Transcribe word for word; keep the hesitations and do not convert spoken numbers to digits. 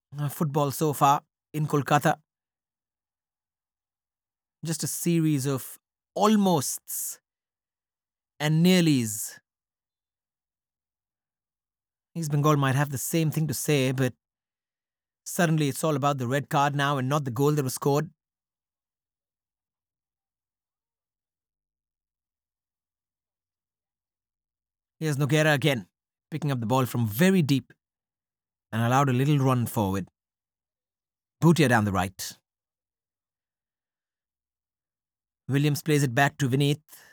uh, football so far in Kolkata. Just a series of almosts and nearlys. East Bengal might have the same thing to say, but suddenly it's all about the red card now and not the goal that was scored. Here's Noguera again, picking up the ball from very deep and allowed a little run forward. Bhutia down the right. Williams plays it back to Vineeth.